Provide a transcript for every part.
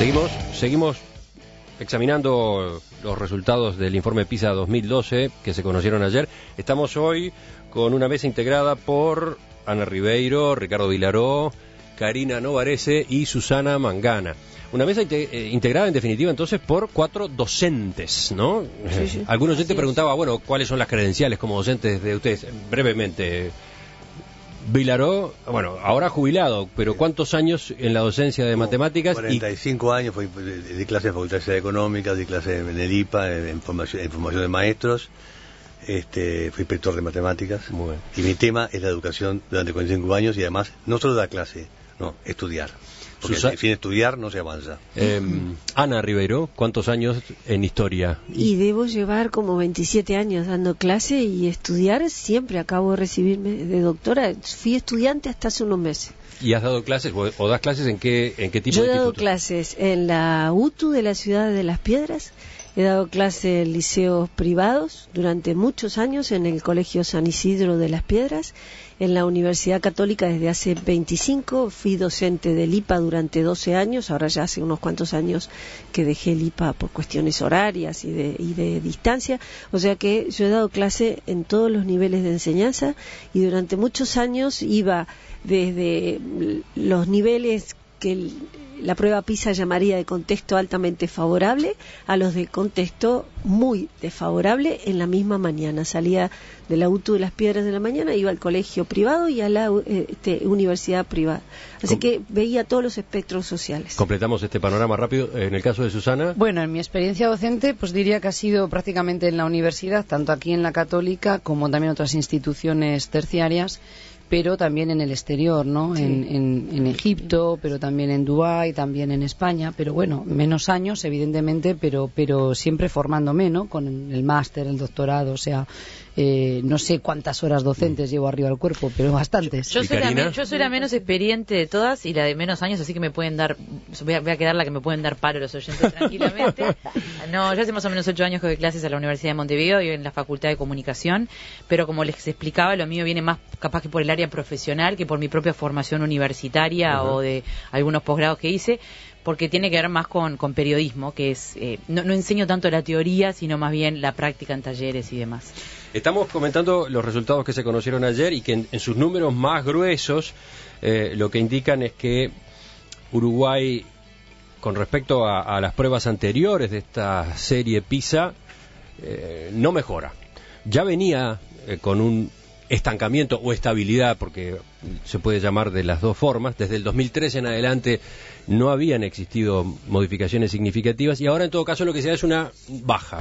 Seguimos examinando los resultados del informe PISA 2012 que se conocieron ayer. Estamos hoy con una mesa integrada por Ana Ribeiro, Ricardo Vilaró, Karina Novarese y Susana Mangana. Una mesa integrada en definitiva entonces por 4 docentes, ¿no? Sí. Algún oyente preguntaba, bueno, ¿cuáles son las credenciales como docentes de ustedes? Brevemente, Vilaró, bueno, ahora jubilado, pero ¿cuántos años en la docencia de matemáticas? 45 años, fui de clase de Facultad de Ciencias Económicas, de clase en el IPA, en formación de maestros, fui inspector de matemáticas. Muy bien. Y mi tema es la educación durante 45 años y además no solo dar clase, no, estudiar. Porque sin estudiar no se avanza. Ana Ribeiro, ¿cuántos años en historia? Y debo llevar como 27 años dando clase y estudiar. Siempre acabo de recibirme de doctora. Fui estudiante hasta hace unos meses. ¿Y has dado clases o das clases en qué tipo de instituto? Yo he dado clases en la UTU de la ciudad de Las Piedras. He dado clases en liceos privados durante muchos años, en el Colegio San Isidro de Las Piedras, en la Universidad Católica desde hace 25, fui docente del IPA durante 12 años, ahora ya hace unos cuantos años que dejé el IPA por cuestiones horarias y de distancia, o sea que yo he dado clase en todos los niveles de enseñanza y durante muchos años iba desde los niveles que la prueba PISA llamaría de contexto altamente favorable a los de contexto muy desfavorable en la misma mañana. Salía de la UTU de Las Piedras de la mañana, iba al colegio privado y a la universidad privada. Así que veía todos los espectros sociales. Completamos este panorama rápido. En el caso de Susana. Bueno, en mi experiencia docente, pues diría que ha sido prácticamente en la universidad, tanto aquí en la Católica como también en otras instituciones terciarias, pero también en el exterior, ¿no? Sí. En Egipto, pero también en Dubái, también en España, pero bueno, menos años, evidentemente, pero siempre formándome, ¿no? Con el máster, el doctorado, o sea, no sé cuántas horas docentes llevo arriba del cuerpo, pero bastantes. Yo soy la menos experiente de todas y la de menos años, así que me pueden dar, voy a quedar la que me pueden dar palo los oyentes tranquilamente. No, yo hace más o menos 8 años que doy clases a la Universidad de Montevideo y en la Facultad de Comunicación, pero como les explicaba, lo mío viene más capaz que por el área profesional que por mi propia formación universitaria o de algunos posgrados que hice, porque tiene que ver más con periodismo, que es no enseño tanto la teoría, sino más bien la práctica en talleres y demás. Estamos comentando los resultados que se conocieron ayer y que en sus números más gruesos lo que indican es que Uruguay, con respecto a las pruebas anteriores de esta serie PISA, no mejora. Ya venía con un estancamiento o estabilidad, porque se puede llamar de las dos formas. Desde el 2013 en adelante no habían existido modificaciones significativas y ahora en todo caso lo que se da es una baja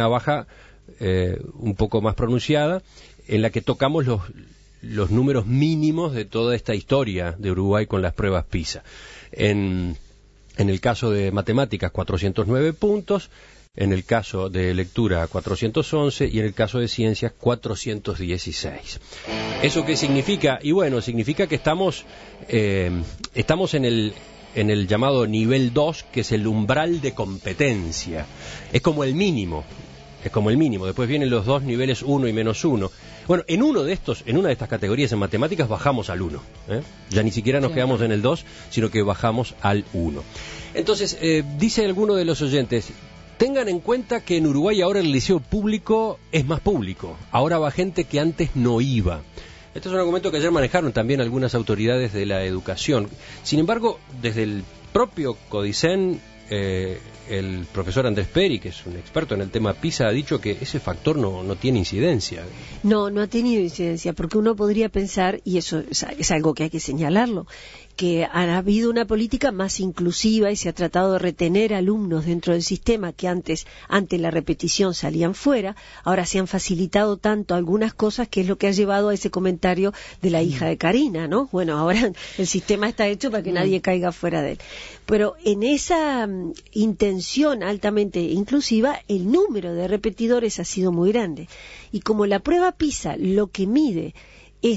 un poco más pronunciada, en la que tocamos los números mínimos de toda esta historia de Uruguay con las pruebas PISA. En el caso de matemáticas 409 puntos, en el caso de lectura 411 y en el caso de ciencias 416. ¿Eso qué significa? Y bueno, significa que estamos en el llamado nivel 2, que es el umbral de competencia. Es como el mínimo. Después vienen los dos niveles 1 y menos 1. Bueno, en una de estas categorías en matemáticas bajamos al 1. Ya ni siquiera nos quedamos en el 2, sino que bajamos al 1. Entonces, dice alguno de los oyentes, tengan en cuenta que en Uruguay ahora el liceo público es más público. Ahora va gente que antes no iba. Este es un argumento que ayer manejaron también algunas autoridades de la educación. Sin embargo, desde el propio Codicen, el profesor Andrés Peri, que es un experto en el tema PISA, ha dicho que ese factor no tiene incidencia. No ha tenido incidencia, porque uno podría pensar, y eso es algo que hay que señalarlo, que ha habido una política más inclusiva y se ha tratado de retener alumnos dentro del sistema que antes, ante la repetición, salían fuera. Ahora se han facilitado tanto algunas cosas que es lo que ha llevado a ese comentario de la hija de Karina, ¿no? Bueno, ahora el sistema está hecho para que nadie caiga fuera de él. Pero en esa intención altamente inclusiva, el número de repetidores ha sido muy grande. Y como la prueba PISA lo que mide es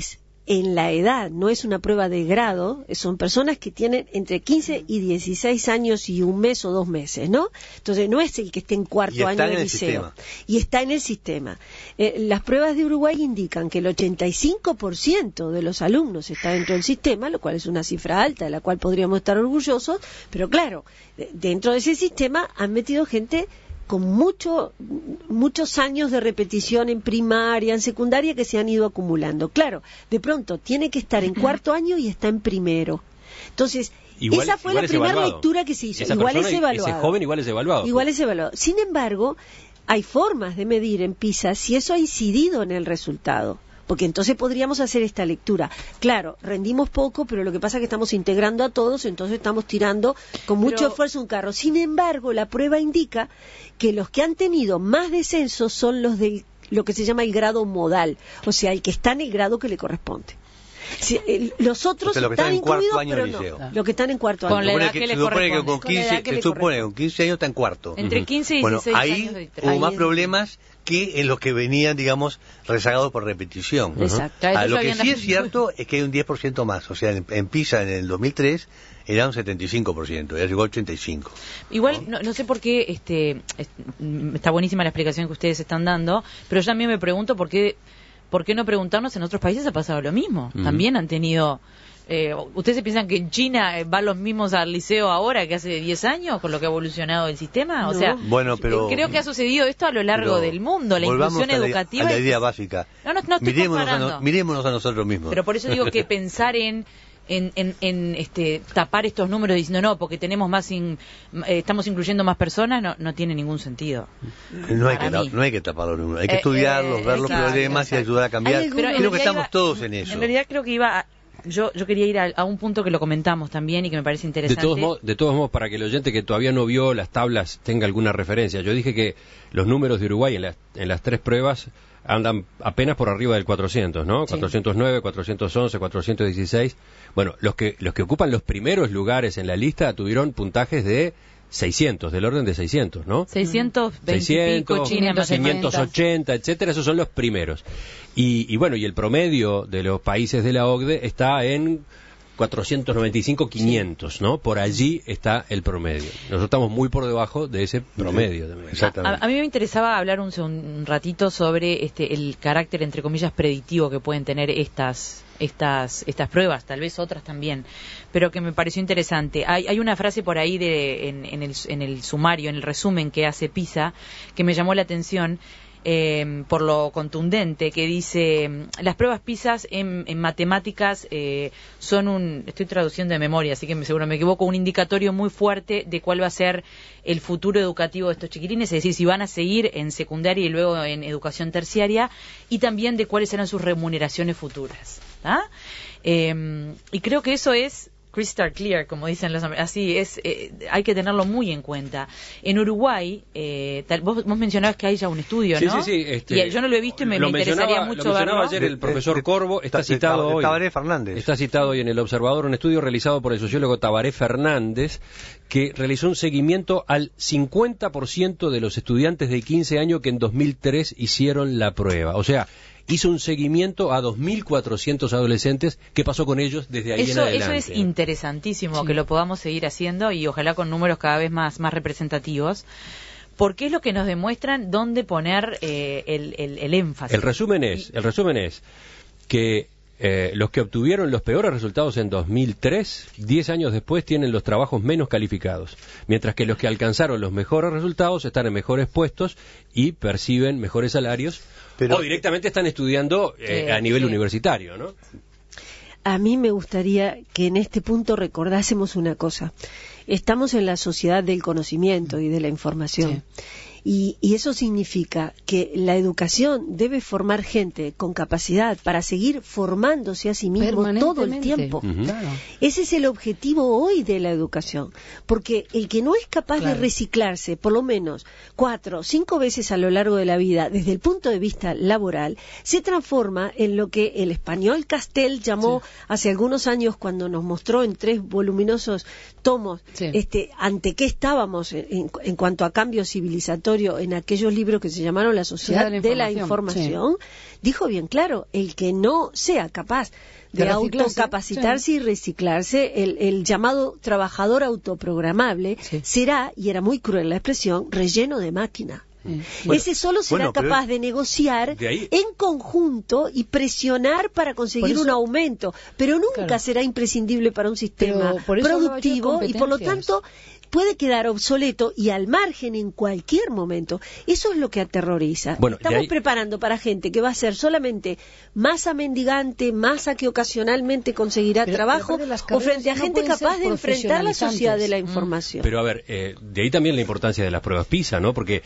en la edad, no es una prueba de grado, son personas que tienen entre 15 y 16 años y un mes o 2 meses, ¿no? Entonces no es el que esté en cuarto año de liceo. Y está en el sistema. Las pruebas de Uruguay indican que el 85% de los alumnos está dentro del sistema, lo cual es una cifra alta de la cual podríamos estar orgullosos, pero claro, dentro de ese sistema han metido gente con muchos años de repetición en primaria, en secundaria, que se han ido acumulando. Claro, de pronto tiene que estar en cuarto año y está en primero. Entonces, esa fue la primera lectura que se hizo. Igual es evaluado. Ese joven igual es evaluado. Igual es evaluado. Sin embargo, hay formas de medir en PISA si eso ha incidido en el resultado. Porque entonces podríamos hacer esta lectura. Claro, rendimos poco, pero lo que pasa es que estamos integrando a todos, entonces estamos tirando con mucho esfuerzo un carro. Sin embargo, la prueba indica que los que han tenido más descensos son los de lo que se llama el grado modal, o sea, el que está en el grado que le corresponde. Los otros están incluidos, pero no. Los que están en cuarto año. Con la edad que le corresponde. Se supone que con 15 años está en cuarto. Entre 15 y 16 años. Ahí hubo más problemas que en los que venían, digamos, rezagados por repetición. Exacto. Lo que sí es cierto es que hay un 10% más. O sea, en PISA en el 2003 era un 75%, ya llegó a 85%. Igual, no sé por qué, está buenísima la explicación que ustedes están dando, pero yo también me pregunto por qué no preguntarnos, en otros países ha pasado lo mismo. También han tenido... ¿Ustedes se piensan que en China van los mismos al liceo ahora que hace 10 años con lo que ha evolucionado el sistema? O sea, creo que ha sucedido esto a lo largo del mundo, la inclusión educativa. A la idea básica. No estoy comparando. Mirémonos a nosotros mismos. Pero por eso digo que pensar en tapar estos números diciendo no, porque tenemos estamos incluyendo más personas, no tiene ningún sentido. No hay que tapar los números, hay que estudiarlos, ver los problemas y ayudar a cambiar. Creo que estamos todos en eso. En realidad creo que yo quería ir a un punto que lo comentamos también y que me parece interesante. De todos modos, para que el oyente que todavía no vio las tablas tenga alguna referencia, yo dije que los números de Uruguay en las 3 pruebas andan apenas por arriba del 400, ¿no? Sí. 409, 411, 416. Bueno, los que ocupan los primeros lugares en la lista tuvieron puntajes de 600, del orden de 600, ¿no? 620, 580, etcétera, esos son los primeros. Y bueno, y el promedio de los países de la OCDE está en 495, 500, ¿no? Por allí está el promedio. Nosotros estamos muy por debajo de ese promedio también. A mí me interesaba hablar un ratito sobre el carácter, entre comillas, predictivo que pueden tener estas pruebas, tal vez otras también, pero que me pareció interesante. Hay una frase por ahí en el sumario, en el resumen que hace PISA, que me llamó la atención, por lo contundente, que dice: las pruebas PISA en matemáticas son estoy traduciendo de memoria, así que seguro me equivoco, un indicatorio muy fuerte de cuál va a ser el futuro educativo de estos chiquilines, es decir, si van a seguir en secundaria y luego en educación terciaria, y también de cuáles serán sus remuneraciones futuras. Y creo que eso es crystal clear, como dicen los americanos. Así es, hay que tenerlo muy en cuenta. En Uruguay, vos mencionabas que hay ya un estudio, ¿no? Sí. Y yo no lo he visto y me interesaría mucho verlo. Lo mencionaba ayer el profesor Corvo, está citado hoy. Tabaré Fernández. Está citado hoy en El Observador, un estudio realizado por el sociólogo Tabaré Fernández, que realizó un seguimiento al 50% de los estudiantes de 15 años que en 2003 hicieron la prueba. O sea, hizo un seguimiento a 2.400 adolescentes. ¿Qué pasó con ellos desde ahí en adelante? Eso es interesantísimo, que lo podamos seguir haciendo y ojalá con números cada vez más representativos, porque es lo que nos demuestran dónde poner el énfasis. El resumen es que los que obtuvieron los peores resultados en 2003, 10 años después tienen los trabajos menos calificados, mientras que los que alcanzaron los mejores resultados están en mejores puestos y perciben mejores salarios, o directamente están estudiando a nivel universitario, ¿no? A mí me gustaría que en este punto recordásemos una cosa. Estamos en la sociedad del conocimiento y de la información. Sí. Y eso significa que la educación debe formar gente con capacidad para seguir formándose a sí mismo todo el tiempo. Claro. Ese es el objetivo hoy de la educación, porque el que no es capaz de reciclarse por lo menos 4 o 5 veces a lo largo de la vida desde el punto de vista laboral, se transforma en lo que el español Castel llamó hace algunos años, cuando nos mostró en 3 voluminosos tomos ante qué estábamos en cuanto a cambios civilizatorios, Montessori en aquellos libros que se llamaron La Sociedad de la Información, dijo bien claro, el que no sea capaz de autocapacitarse y reciclarse, el llamado trabajador autoprogramable, será, y era muy cruel la expresión, relleno de máquina. Ese solo será capaz de negociar en conjunto y presionar para conseguir un aumento, pero nunca será imprescindible para un sistema productivo y por lo tanto puede quedar obsoleto y al margen en cualquier momento. Eso es lo que aterroriza. Estamos preparando para gente que va a ser solamente masa mendigante, masa que ocasionalmente conseguirá trabajo, o frente a gente capaz de enfrentar la sociedad de la información. Pero a ver, de ahí también la importancia de las pruebas PISA, ¿no? Porque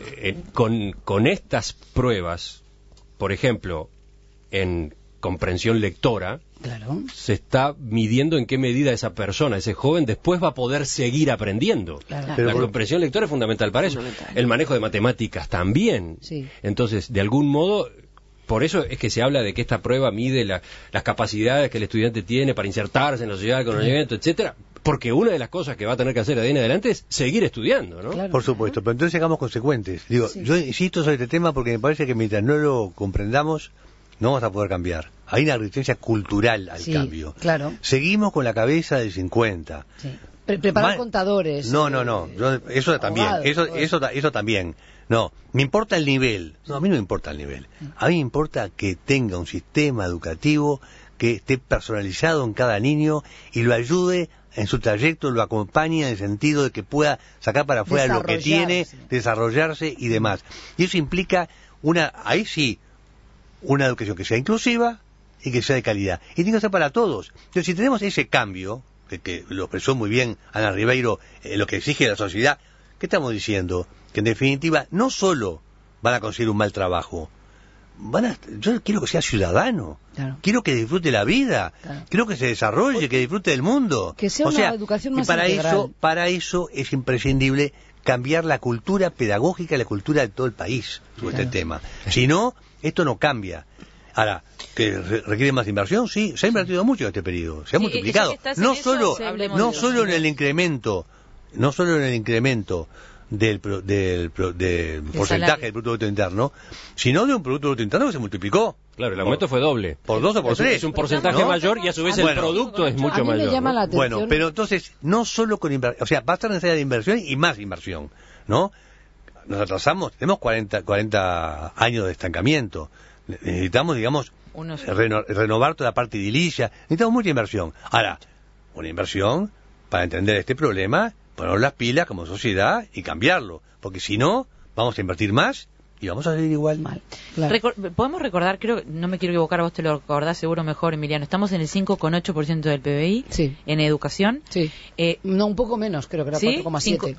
con estas pruebas, por ejemplo, en comprensión lectora, se está midiendo en qué medida esa persona, ese joven, después va a poder seguir aprendiendo. La comprensión lectora es fundamental para eso. El manejo de matemáticas también. Entonces, de algún modo, por eso es que se habla de que esta prueba mide las capacidades que el estudiante tiene para insertarse en la sociedad, con el conocimiento, etcétera. Porque una de las cosas que va a tener que hacer de ahí en adelante es seguir estudiando, ¿no? Por supuesto, pero entonces hagamos consecuentes. Yo insisto sobre este tema porque me parece que mientras no lo comprendamos, no vamos a poder cambiar. Hay una resistencia cultural al cambio. Seguimos con la cabeza del 50. Preparar contadores. No. Eso también. Eso también. No, me importa el nivel. No, a mí no me importa el nivel. A mí me importa que tenga un sistema educativo que esté personalizado en cada niño y lo ayude en su trayecto, lo acompañe en el sentido de que pueda sacar para afuera lo que tiene, desarrollarse y demás. Y eso implica una educación que sea inclusiva y que sea de calidad. Y tiene que ser para todos. Entonces, si tenemos ese cambio, que lo expresó muy bien Ana Ribeiro, lo que exige la sociedad, ¿qué estamos diciendo? Que en definitiva no solo van a conseguir un mal trabajo, yo quiero que sea ciudadano, quiero que disfrute la vida, quiero que se desarrolle, que disfrute del mundo. Que sea una educación más integral. Para eso es imprescindible cambiar la cultura pedagógica y la cultura de todo el país sobre este tema. Si no, esto no cambia. Ahora, ¿que requiere más inversión? Sí, se ha invertido mucho en este periodo, se ha multiplicado. No solo en el incremento del porcentaje del Producto Bruto Interno, sino de un Producto Bruto Interno que se multiplicó. Claro, el aumento fue doble. Por 2 o por 3. Es un porcentaje mayor y a su vez el producto es mucho mayor. Llama la atención. Bueno, pero entonces, no solo con inversión, o sea, va a estar necesaria de inversión y más inversión, ¿no? Nos atrasamos, tenemos 40 años de estancamiento. Necesitamos, digamos, renovar toda la parte edilicia. Necesitamos mucha inversión. Ahora, una inversión para entender este problema, poner las pilas como sociedad y cambiarlo. Porque si no, vamos a invertir más y vamos a salir igual. Mal. Podemos recordar, creo, no me quiero equivocar, vos te lo recordás seguro mejor, Emiliano, estamos en el 5,8% del PBI en educación. No, un poco menos, creo que era 4,7.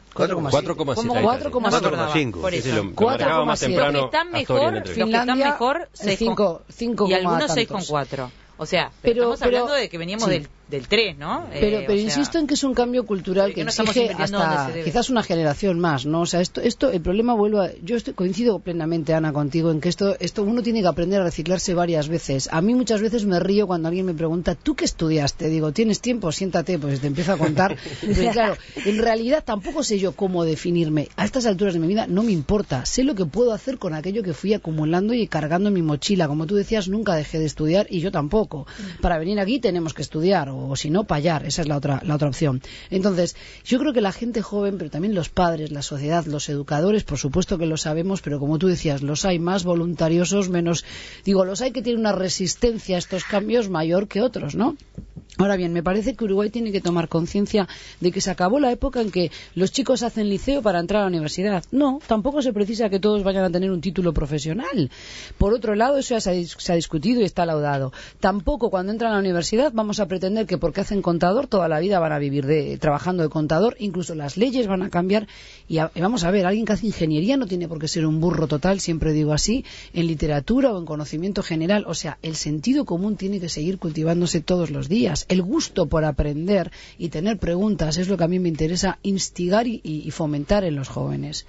4,5. Por eso. Lo manejaba más temprano. Los que están mejor, 5 y algunos 6,4. O sea, estamos hablando de que veníamos del 3, ¿no? Pero insisto en que es un cambio cultural que exige hasta quizás una generación más, ¿no? O sea, esto el problema yo coincido plenamente, Ana, contigo en que esto uno tiene que aprender a reciclarse varias veces. A mí muchas veces me río cuando alguien me pregunta, ¿tú qué estudiaste? Digo, ¿tienes tiempo? Siéntate, pues te empiezo a contar. Pero claro, en realidad tampoco sé yo cómo definirme. A estas alturas de mi vida no me importa. Sé lo que puedo hacer con aquello que fui acumulando y cargando en mi mochila. Como tú decías, nunca dejé de estudiar y yo tampoco. Para venir aquí tenemos que estudiar, o si no, payar. Esa es la otra opción. Entonces, yo creo que la gente joven, pero también los padres, la sociedad, los educadores, por supuesto que lo sabemos, pero como tú decías, los hay más voluntariosos, menos... los hay que tienen una resistencia a estos cambios mayor que otros, ¿no? Ahora bien, me parece que Uruguay tiene que tomar conciencia de que se acabó la época en que los chicos hacen liceo para entrar a la universidad. No, tampoco se precisa que todos vayan a tener un título profesional. Por otro lado, eso ya se ha discutido y está laudado. Tampoco cuando entran a la universidad vamos a pretender que porque hacen contador toda la vida van a vivir trabajando de contador. Incluso las leyes van a cambiar. Y vamos a ver, alguien que hace ingeniería no tiene por qué ser un burro total, siempre digo así, en literatura o en conocimiento general. O sea, el sentido común tiene que seguir cultivándose todos los días. El gusto por aprender y tener preguntas es lo que a mí me interesa instigar y fomentar en los jóvenes.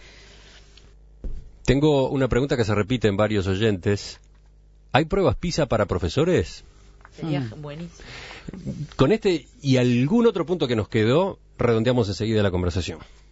Tengo una pregunta que se repite en varios oyentes. ¿Hay pruebas PISA para profesores? Sería buenísimo. Con este y algún otro punto que nos quedó, redondeamos enseguida la conversación.